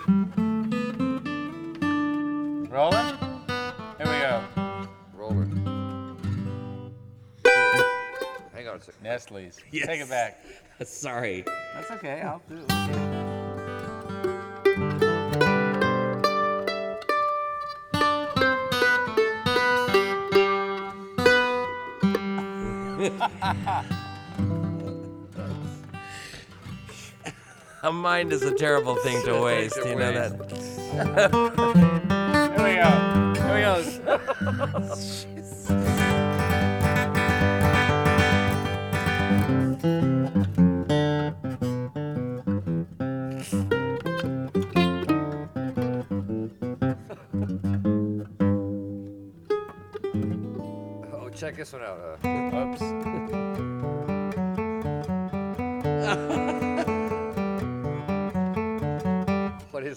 Rolling? Here we go. Rolling. Hang on a second. Nestle's. Yes. Take it back. Sorry. That's okay. I'll do it. A mind is a terrible thing to waste. You know that. Here we go. Here we go. Oh, check this one out. Oops.